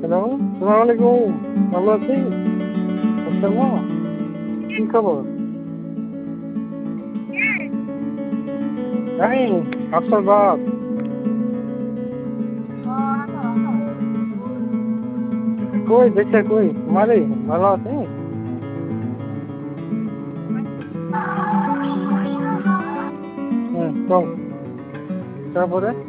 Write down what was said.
Hello, সালাম আলাইকুম। ভালো আছিস? আচ্ছা, কি খবর? এই আফসার বাদ। কই দেখছে কই? মারে ভালো আছে? হুম, কও। তারপরে?